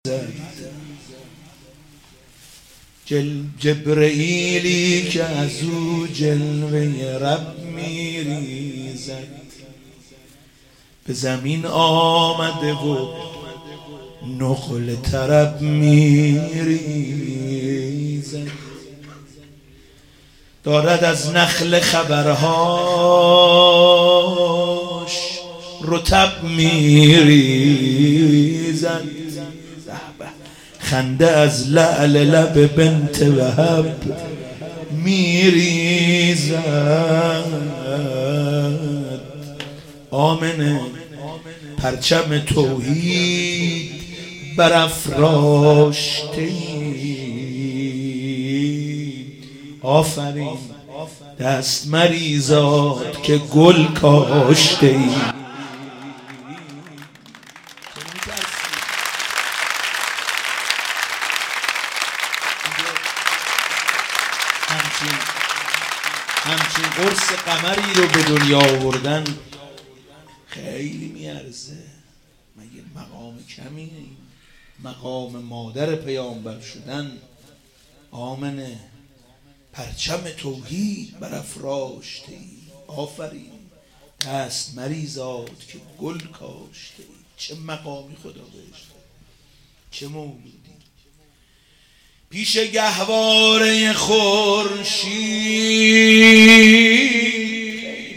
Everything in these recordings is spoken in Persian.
جبرئیلی که از او جلوه رب میریزد به زمین آمده و نقل طرب میریزد دارد از نخل خبرهاش رطب میریزد خنده از لعل لب بنت وهب میریزد آمنه پرچم توحید برافراشته آفرین دست مریزاد که گل کاشته ای. همچین قرص قمری رو به دنیا آوردن خیلی میارزه. مگه مقام کمیه این؟ مقام مادر پیامبر شدن. آمنه پرچم توحید برافراشته ای آفرین دست مریزاد که گل کاشته ای. چه مقامی خدا بهش داد، چه مولودی. پیش گهواره خورشید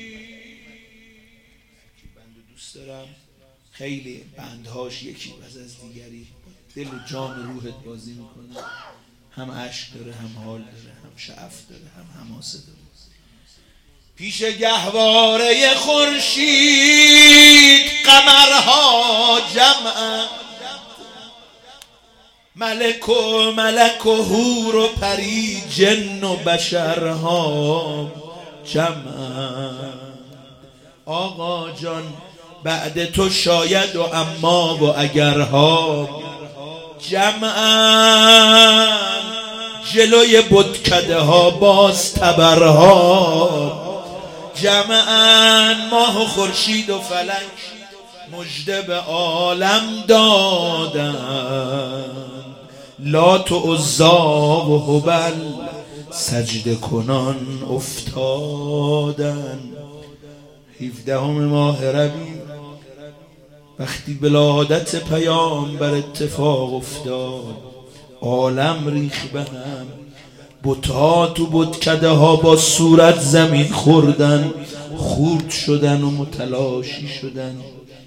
بند دوست دارم، خیلی بندهاش یکی پس از دیگری دل و جان روحت بازی میکنه. هم عشق داره، هم حال داره، هم شعف داره، هم حماسه داره. پیش گهواره خورشید قمرها جمعن، ملک و حور و پری جن و بشرها جمعن. آقا جان بعد تو شاید و اما و اگرها جمعن. جلوی بتکده ها باز تبرها جمعن. ماه و خورشید و فلک مژده به عالم دادن. لات و عزا و هبل سجده کنان افتادن. 17 ماه ربیع وقتی ولادت پیامبر اتفاق افتاد عالم ریخ به هم. بت‌ها تو بتکده ها با صورت زمین خوردن، خورد شدن و متلاشی شدن.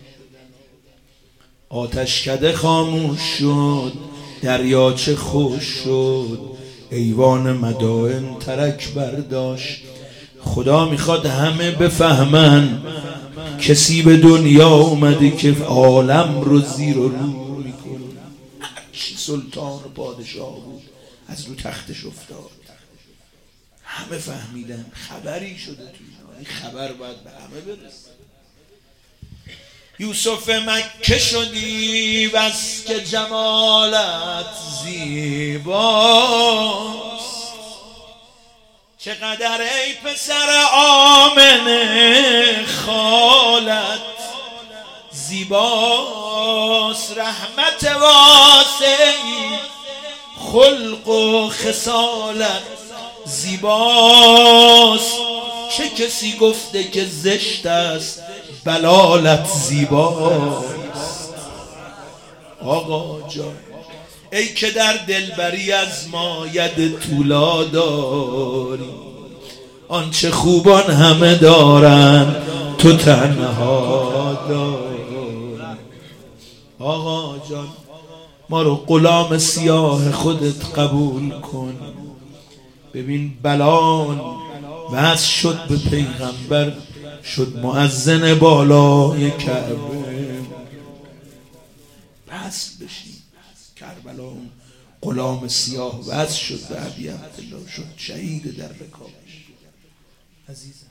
آتشکده خاموش شد، دریاچه خوش شد، ایوان مدائن ترک برداشت. خدا میخواد همه بفهمن کسی به دنیا اومده که عالم رو زیر و رو میکنه. هرچی سلطان و پادشاه بود از رو تختش افتاد. همه فهمیدن خبری شده توی این خبر باید به همه برسه. یوسف مکه شدی بس که جمالت زیباست. چقدر ای پسر آمنه خالت زیباست. رحمت واسعی خلق و خصالت زیباست. چه کسی گفته که زشت است بلالت زیباست. آقا جان ای که در دلبری از ماید طولا داری، آنچه خوبان همه دارن تو تنها داری. آقا جان ما رو غلام سیاه خودت قبول کن. ببین بلال وصل شد به پیغمبر، شد مؤذن بالای کعبه. وصل بشین کربلا اون غلام سیاه وصل شد به ابی عبدالله، شد شهید در رکابش. عزیزم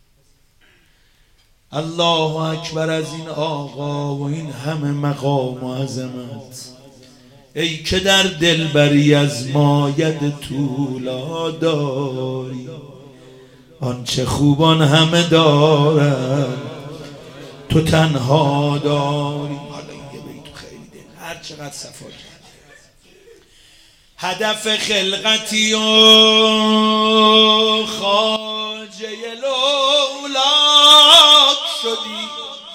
الله اکبر از این آقا و این همه مقام و عظمت. ای که در دلبری از ماید طولا داری، آنچه خوبان همه دارن تو تنها داری. حالا این یه بیتو خیلی دل هر چقدر صفا کرد. هدف خلقتی و خواجه لولاک شدی،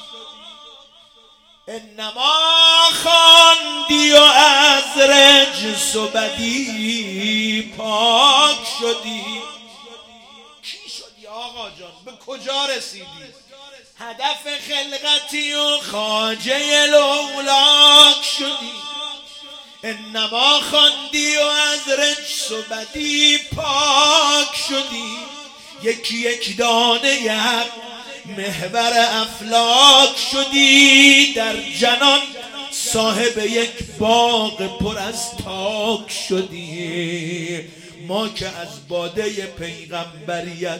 انما خواندی و از رجس و بدی پاک شدی. کی شدی آقا جان؟ به کجا رسیدی؟ هدف خلقتی و خواجه لولاک شدی، انما خواندی و از رجس و بدی پاک شدی. یکی یک دانه یک محور افلاک شدی، در جنان صاحب یک باغ پر از تاک شدی. ما که از باده پیغمبریت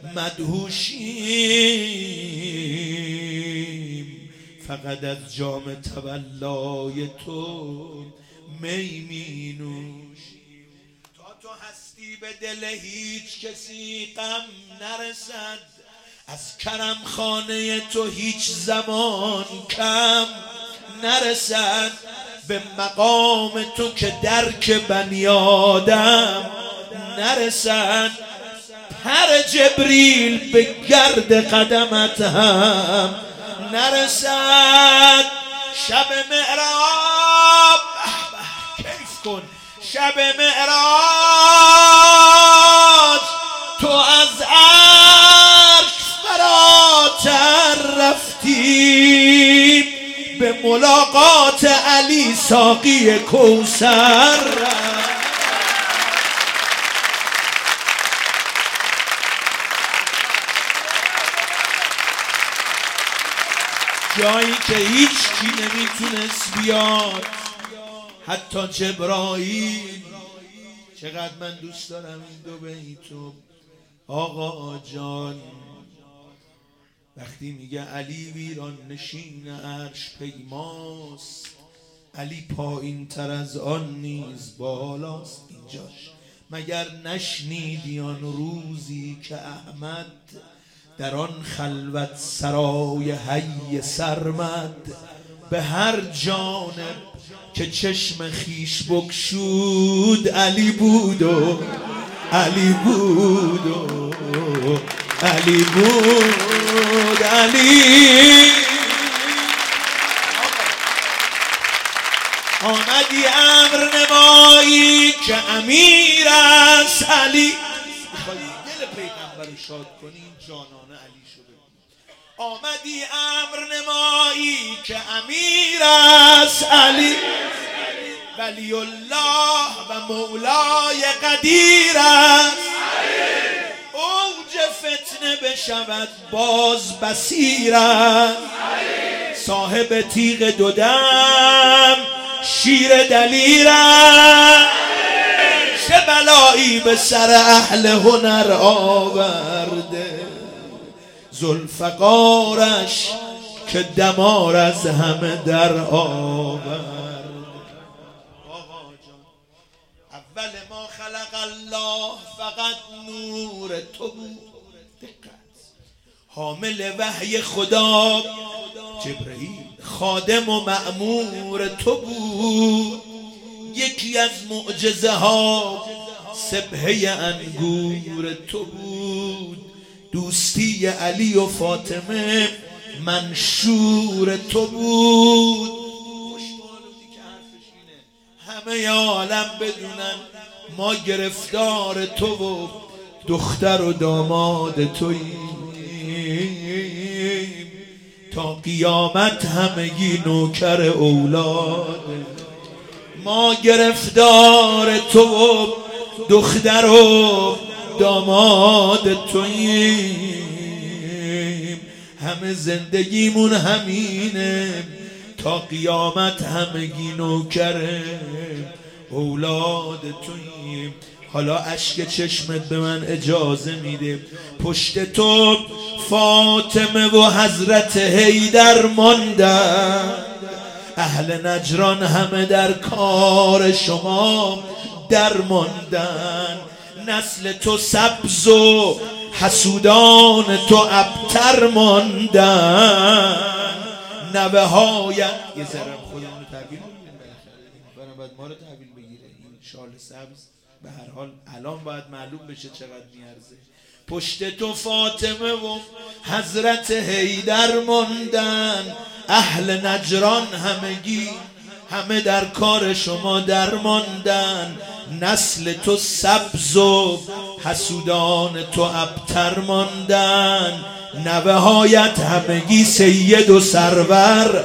مدهوشیم، فقط از جام تولای تو می می نوشیم. تا تو هستی به دل هیچ کسی غم نرسد، از کرم خانه تو هیچ زمان کم نرسد. به مقام تو که درک بنی آدم نرسد، پر جبریل به گرد قدمت هم نرسد. شب معراج کیف کن، شب معراج تو از عرش فراتر رفتی، به ملاقات علی ساقی کوثر. جایی که هیچ کی نمیتونست بیاد، حتی جبرائیل. چقدر من دوست دارم این دو بیتو آقا جان. وقتی میگه علی ویران نشین عرش پیماست، علی پایین تر از آن نیز بالاست. اینجاش مگر نشنیدی آن روزی که احمد در آن خلوت سرای حی سرمد، به هر جانب که چشم خیش بگشود علی بود و علی بود و علی بود علی. آمدی امر نمایی که امیر است علی. دل پیغمبر رو شاد کنی، جانانه علی شده. آمدی امر نمایی که امیر است علی، ولی الله و مولای قدیر است. اوج فتنه بشود باز بصیر است، صاحب تیغ دو دم شیر دلیر است. چه بلایی به سر اهل هنر آورده، ذوالفقارش که دمار از همه در آورد. آقا جان اول ما خلق الله فقط نور تو بود. دقت، حامل وحی خدا جبرئیل، خادم و مأمور تو بود. یکی از معجزه ها سبحه انگور تو بود. دوستی علی و فاطمه منشور تو بود. همه عالم بدونن ما گرفتار تو و دختر و داماد توییم، تا قیامت همگی نوکر اولاد. ما گرفتار تو و دختر و داماد توییم، همه زندگیمون همینه، تا قیامت همگی نوکر اولاد توییم. حالا اشک چشمت به من اجازه میده، پشت تو فاطمه و حضرت حیدر ماندن، اهل نجران همه در کار شما در ماندن. نسل تو سبز و حسودان تو ابتر ماندن. نوه هایت یه ذره خودمون تغییر میدیم، نباید ما رو تحویل بگیره. این شال سبز به هر حال الان باید معلوم بشه چقدر میارزه. پشت تو فاطمه و حضرت حیدر ماندن، اهل نجران همگی همه در کار شما در ماندن. نسل تو سبز و حسودان تو ابتر ماندن، نوه هایت همگی سید و سرور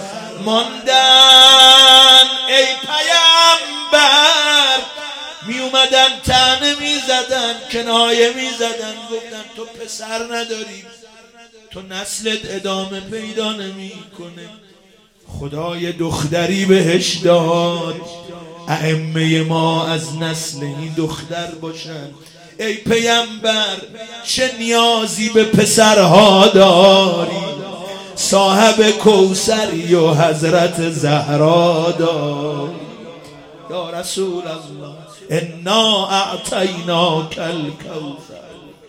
ماندن. ای پیامبر می اومدن طعنه می زدن، کنایه می زدن، گفتن تو پسر نداری، تو نسلت ادامه پیدا نمی کنه. خدای دختری بهش داد، ائمه ما از نسل این دختر باشن. ای پیامبر چه نیازی به پسرها داری، صاحب کوثری و حضرت زهرا داری. یا رسول الله انا اعطیناک الکوثر.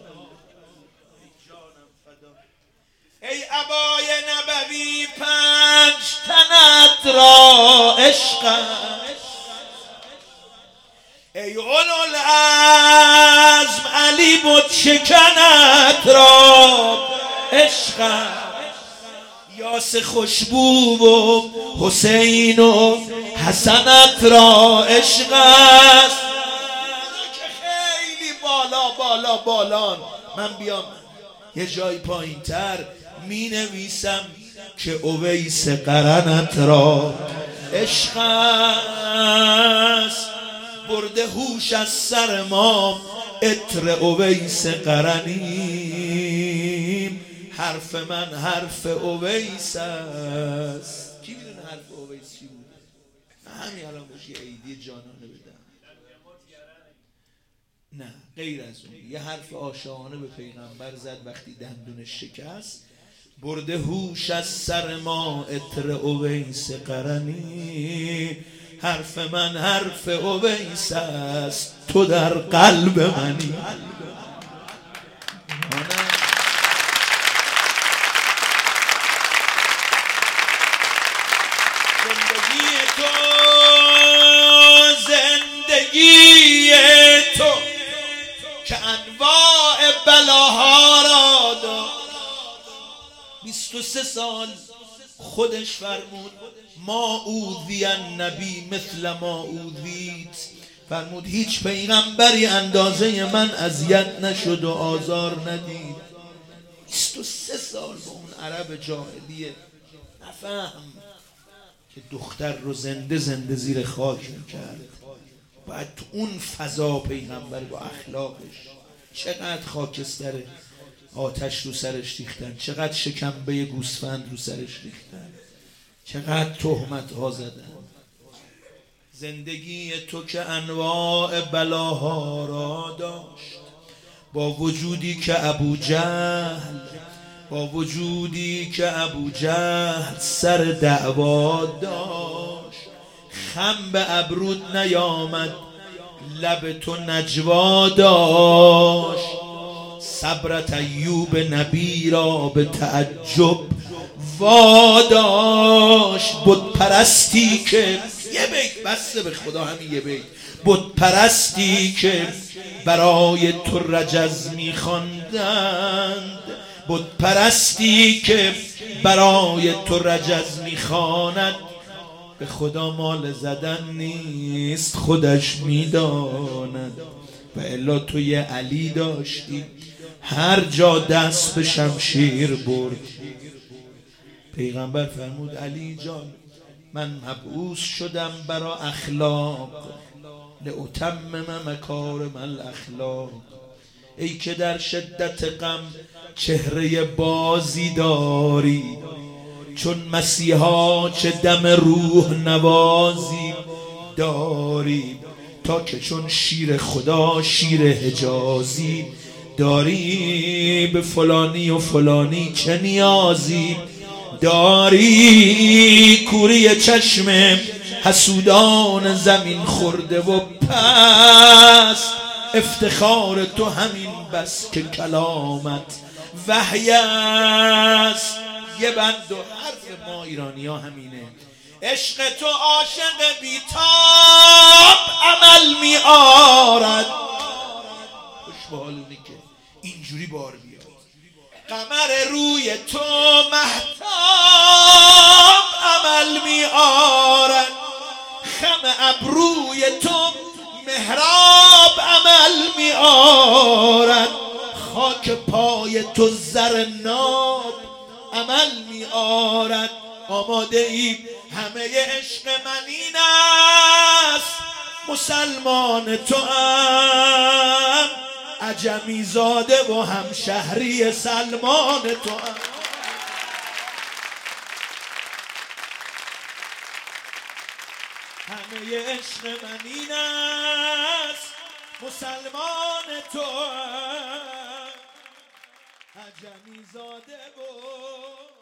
ای عبای نبوی پنج تنت را عشق، ای اولو العزم علی بت شکنت را عشق. یاس خوشبو و حسین و حسنت را عشق است. که خیلی بالا بالا بالان، من بیام یه جای پایین تر می نویسم که اویس قرنت را عشق است. برده هوش از سر ما عطر اویس قرنیم، حرف من حرف اویس است. کی میدونه حرف اویس چی بوده؟ همین الان باشه یه عیدی جانانه بدم. نه غیر از اون یه حرف عاشقانه به پیغمبر زد وقتی دندونش شکست. برده هوش از سر ما عطر اویس قرنی، حرف من حرف اویس است، تو در قلب منی. زندگی تو که انواع بلاها را داد. 23 سال خودش فرمود ما اوذی النبی مثل ما اوذیت، فرمود هیچ پیغمبری اندازه من اذیت نشد و آزار ندید. 23 سال با اون عرب جاهلیه نفهم که دختر رو زنده زنده زیر خاک میکرد. باید تو اون فضا پیغمبر با اخلاقش چقدر خاکستره آتش رو سرش ریختن، چقدر شکمبه گوسفند رو سرش ریختن، چقدر تهمت ها زدن. زندگی تو که انواع بلاها را داشت، با وجودی که ابو جهل سر دعوا داشت. خم به ابرود نیامد لب تو نجوا داشت. صبرت ایوب نبی را به تعجب واداشت. بت پرستی که یه بیت بسته به خدا، همین یه بیت. بت پرستی که برای تو رجز می‌خواندند، بت پرستی که برای تو رجز می‌خواند، به خدا مال زدن نیست خودش میداند. و الا تو یه علی داشتی هر جا دست به شمشیر برد. پیغمبر فرمود علی جان من مبعوث شدم برا اخلاق، لأتمم مکارم الاخلاق. ای که در شدت غم چهره بازی داری، چون مسیحا چه دم روح نوازی داری. تا که چون شیر خدا شیر حجازی داری، به فلانی و فلانی چه نیازی داری. کوری چشم حسودان زمین خورده و پس، افتخار تو همین بس که کلامت وحی است. یه بند و حرف ما ایرانی ها همینه، عشق تو عاشق بی‌تاب تو مهتاب عمل می آرد، خم ابروی تو محراب عمل می آرد، خاک پای تو زر ناب عمل می آرد. آماده ایم همه عشق من این است، مسلمان تو هم عجمی زاده و هم شهری سلمان تو هم. همه عشق من این است، مسلمان تو هم عجمی زاده و